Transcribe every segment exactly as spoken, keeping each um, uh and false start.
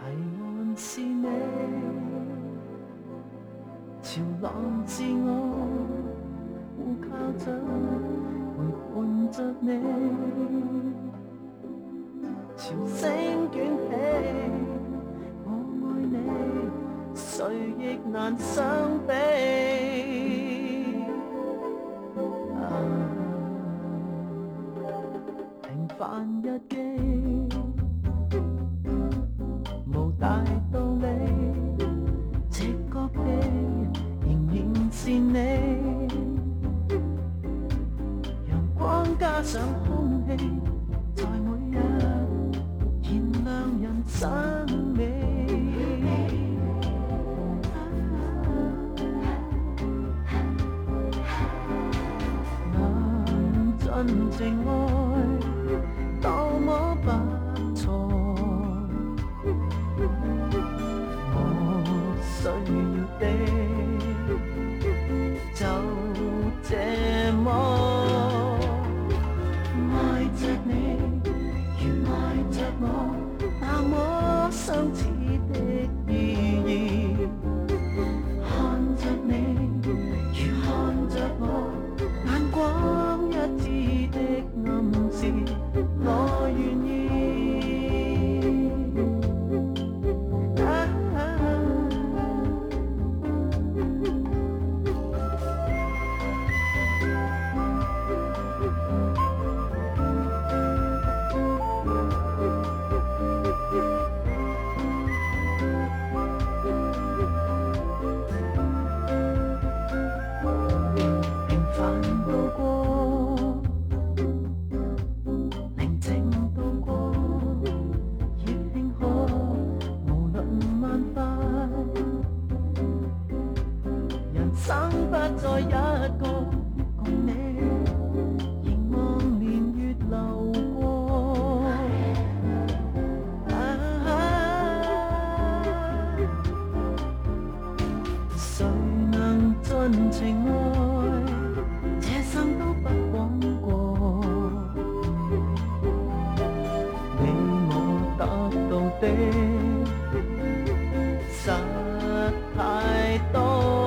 岸是你，潮浪是我，互靠着，陪伴着你。潮聲捲起，我愛你，誰亦難相比。啊，平凡日記，無大道理，直覺地仍然是你。陽光加上空氣，在每日燃亮人生美。能真正愛，多麼不錯。我需要的就這麼愛着你，如愛着我，那麼相似的意義。看着你，如看着我，眼光一致的暗示，我願意。生不再一個共你，凝望年月流過。啊，誰能盡情愛，這生都不枉過。你我得到的實太多。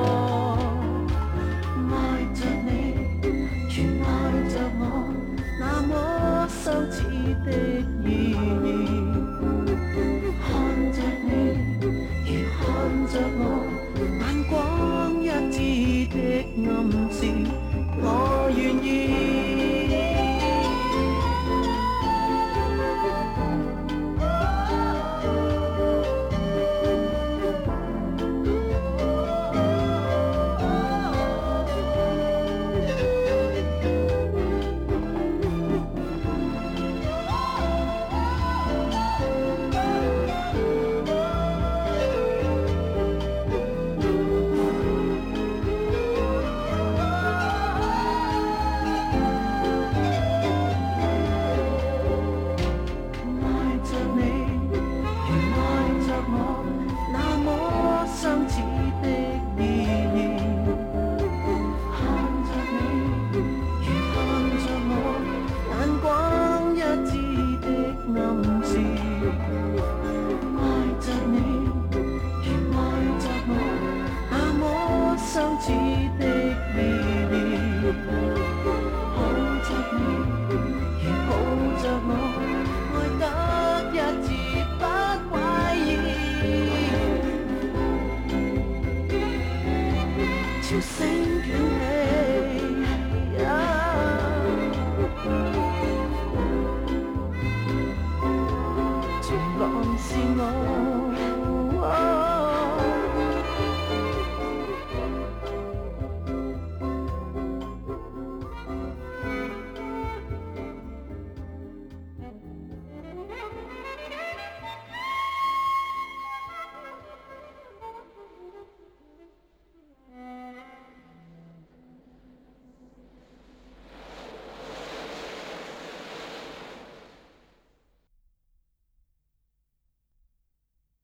相似的意義，看着你，如看着我，眼光一致的暗示，我願意。相似的意義，抱着你，如抱着我，愛得一致不怪異。潮聲